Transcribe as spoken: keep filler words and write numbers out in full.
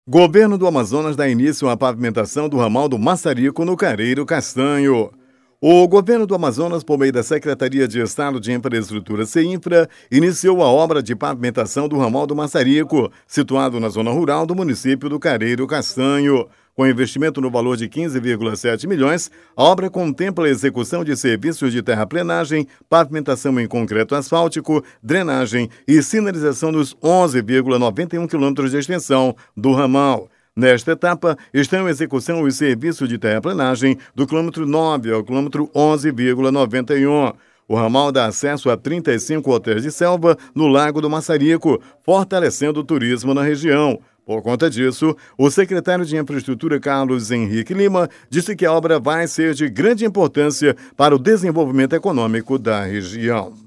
Governo do Amazonas dá início à pavimentação do ramal do Massarico no Careiro Castanho. O governo do Amazonas, por meio da Secretaria de Estado de Infraestrutura (CEINFRA), iniciou a obra de pavimentação do ramal do Massarico, situado na zona rural do município do Careiro Castanho. Com investimento no valor de quinze vírgula sete milhões, a obra contempla a execução de serviços de terraplenagem, pavimentação em concreto asfáltico, drenagem e sinalização nos onze vírgula noventa e um quilômetros de extensão do ramal. Nesta etapa, estão em execução os serviços de terraplenagem do quilômetro nove ao quilômetro onze vírgula noventa e um. O ramal dá acesso a trinta e cinco hotéis de selva no Lago do Massarico, fortalecendo o turismo na região. Por conta disso, o secretário de Infraestrutura, Carlos Henrique Lima, disse que a obra vai ser de grande importância para o desenvolvimento econômico da região.